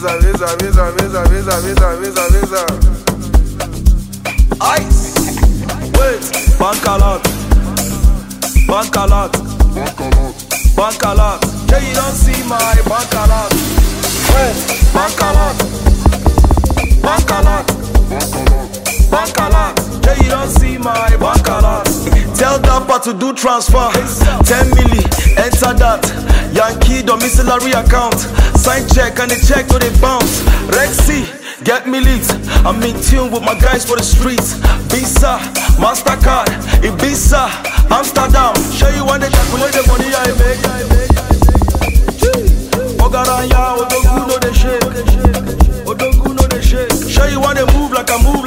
Visa. Ice. Wait. Bank alert. Yeah, you don't see my bank alert. Wait. Bank alert. Yeah, you don't see my bank alert. Tell Dapper to do transfer. 10 milli, enter that. Yankee domiciliary account. Sign check and the check to the bounce. Rexy, get me lit. I'm in tune with my guys for the streets. Visa, Mastercard, Ibiza, Amsterdam. Show you when they calculate the money I make. Ogaranya, Odogu no they shake. Show you when they move like I move.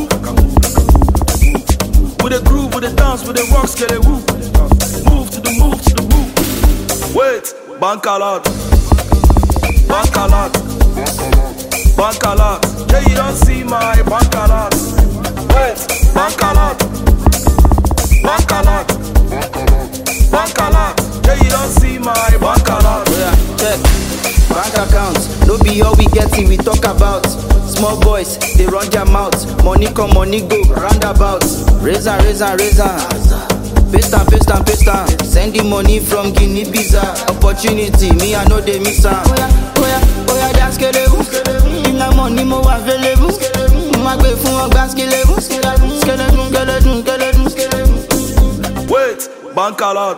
With the groove, with the dance, with the rocks, get a whoop. Move to the move. Wait, bank alert. Yeah, you don't see my bank alert. Wait, bank alert. Yeah, you don't see my bank alert. Yeah, check. Bank accounts, no be all we get it, we talk about. Small boys, they run their mouth. Money come, money go, roundabout. Razor. Paste am. Send the money from Guinea-Bissau. Opportunity, me I know they miss am. Oya, that's skelewu. If na money mo available. Ma gbe fun ogba skelewu. Wait, bank alert.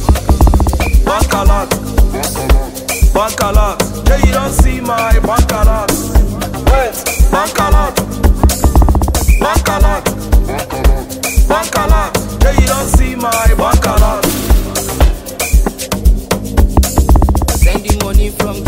Yeah, you don't see my bank alert. Wait, bank alert. Yeah, you don't see my bank alert. Send the money from